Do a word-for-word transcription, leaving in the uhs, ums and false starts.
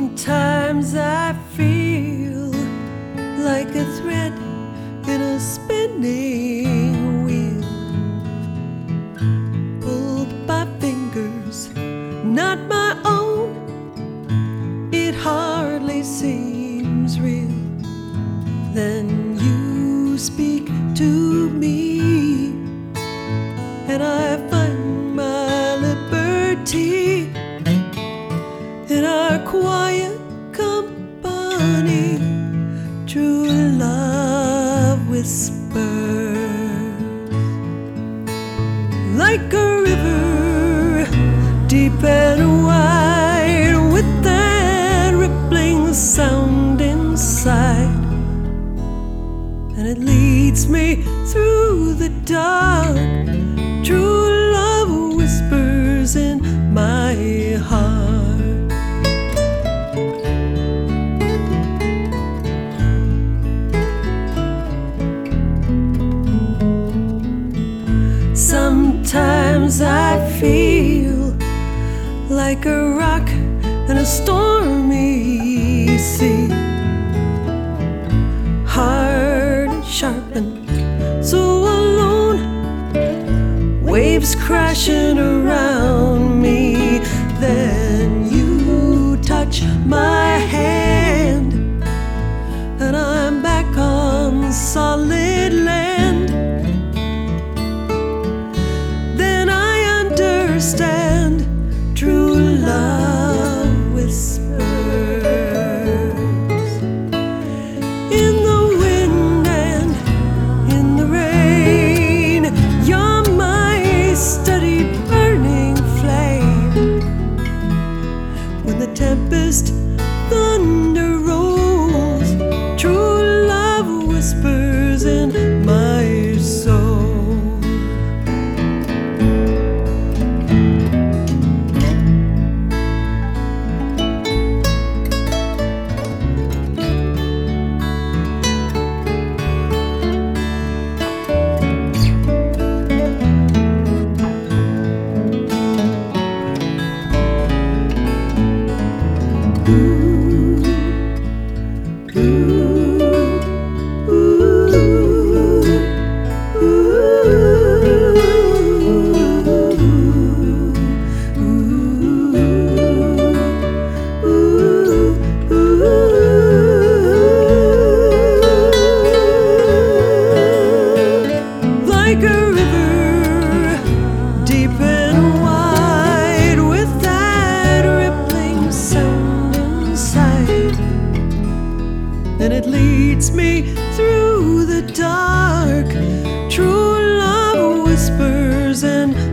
Sometimes I feel like a thread in a spinning wheel, pulled by fingers not my own. It hardly seems real. Then you speak to me, and I find my liberty in our quiet company. True love whispers like a river, deep and wide, with that rippling sound inside, and it leads me through the dark. True love whispers in my heart. Sometimes I feel like a rock in a stormy sea, hard and sharpened, so alone, waves crashing around me. Then you touch my hand, and I'm back on solid land. Understand, true love whispers in the wind and in the rain. You're my steady burning flame. When the tempest thunder rolls, true love whispers in my soul. Like a river, deep and wide, with that rippling sound inside, and it leads me through the dark. True love whispers and